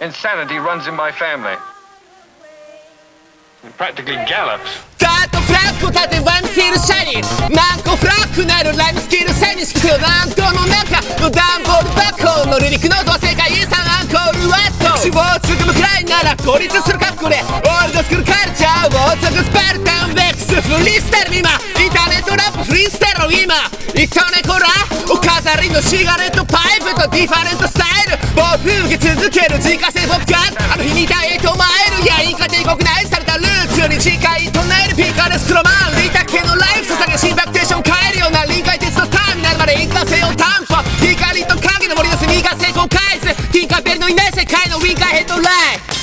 Insanity runs in my family. It practically gallops. ダートフラッグ立てワンスティールシャイニー何個フラッグなるライムスキルサイにしくせよ乱闘の中のダンボール箱のリリックノートは世界遺産アンコールワット死亡をつぐむくらいなら孤立する格好でオールドスクールカルチャーを継ぐスパルタンベックスフリースタイル今インターネットラップフリースタイル今一刀ねこらお飾りのシガレットパイプとディファレントスタイル暴風受け続ける自家製ポップカーあの日にダイエットマイルやインカ帝国内されたルーツに近い唱えるピカレスクロマンリタ系のライフ捧げ心拍テンション変えるような臨界鉄のターミナルまで一貫性を担保光と影の森の隅が成功返すティンカーベルのいない世界のウィンカーヘッドライン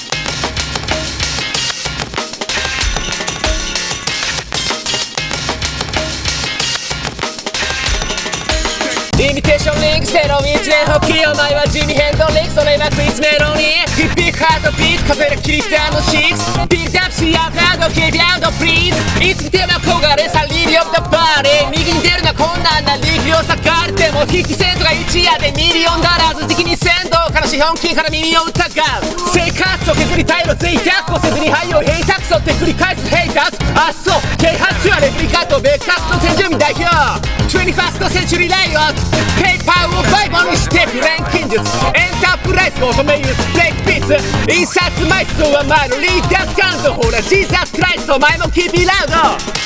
イミテーションリンクセロン一年発起お前はジミヘンドリンクそれはクリスメロニーヒッピーハートビート風でキリスタンのシーツビルドアップしアップラウドキービアウドプリーズいつ見ても憧れさリリオブダバーレー右に出るな困難な力量割かれても50セントが一夜でミリオンダラーズ時期に1000ドから資本金から耳を疑う生活を削りたいの贅沢をせずに廃をヘイタクソって繰り返すヘイタスあっそう啓発はレプリカと別格の先住民代表 21st century ライオンペーパーをバイブルにして不錬金術エンタープライズ求めるブレイクピッツ印刷枚数は前のリーダースカウントほらジーザスクライスト前もキーピーラウド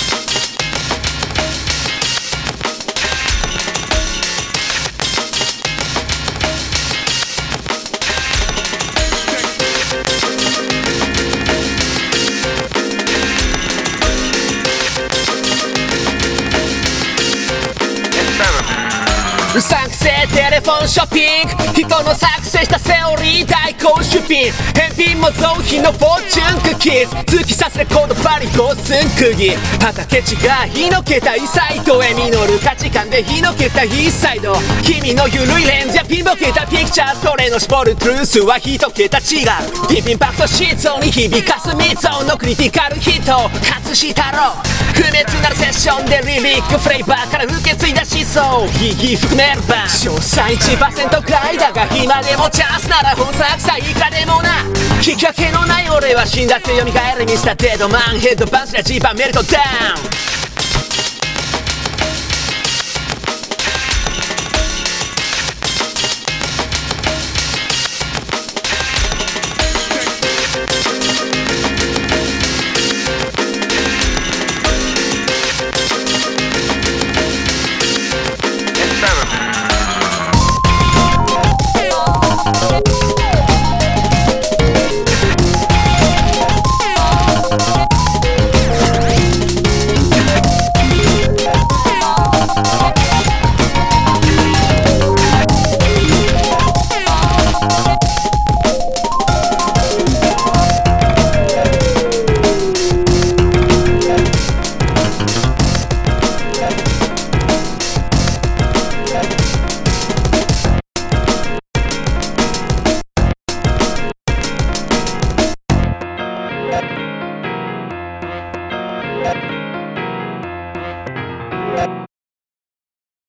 うさんくせえテレフォンショッピング人の作成したセオリー代行出品返品も増費のフォーチュンクッキーズ突き刺すレコードバリ5寸釘畑違い日のけた異サイトへ実る価値観で日のけた非サイド君のゆるいレンズやピンボケたピクチャーそれの絞るトゥルースは一桁違うディープインパクトシーツに響かす密音のクリティカルヒット初したろ不滅なるセッションでリリックフレーバーから受け継いだ思想ギギ含める版詳細 1% くらいだが今でもチャンスなら本作さいかでもなきっかけのない俺は死んだって蘇るミスターデッドマンヘッドバンスラジーパンメルトダウン